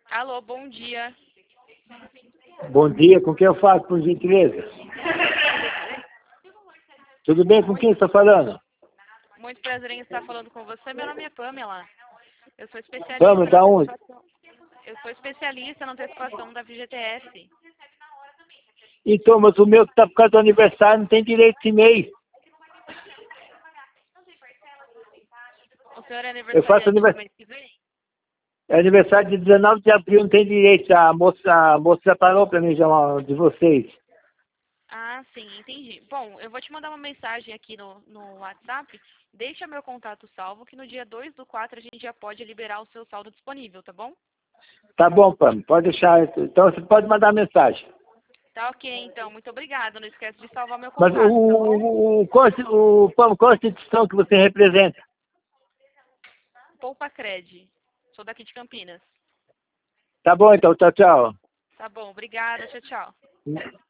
Alô, bom dia. Bom dia, com quem eu falo, por gentileza? Tudo bem, com quem estou falando? Muito prazer em estar falando com você. Meu nome é Pamela. Eu sou especialista Vamos, na da onde? antecipação. Eu sou especialista na antecipação da FGTS. Então, mas o meu que está por causa do aniversário não tem direito esse mês. O senhor é Eu faço aniversariante do mês que vem? é aniversário de 19 de abril, não tem direito. A moça já falou para mim já de vocês. Ah, sim, entendi. Bom, eu vou te mandar uma mensagem aqui no WhatsApp. Deixa meu contato salvo, que no dia 2/4 a gente já pode liberar o seu saldo disponível, tá bom? Tá bom, Pam, pode deixar. Então você pode mandar mensagem. Tá ok, então. Muito obrigada. Não esquece de salvar meu Mas contato, tá bom? Pam, qual a instituição que você representa? Poupa Cred. Sou daqui de Campinas. Tá bom, então, tchau, tchau. Tá bom, obrigada. Tchau, tchau.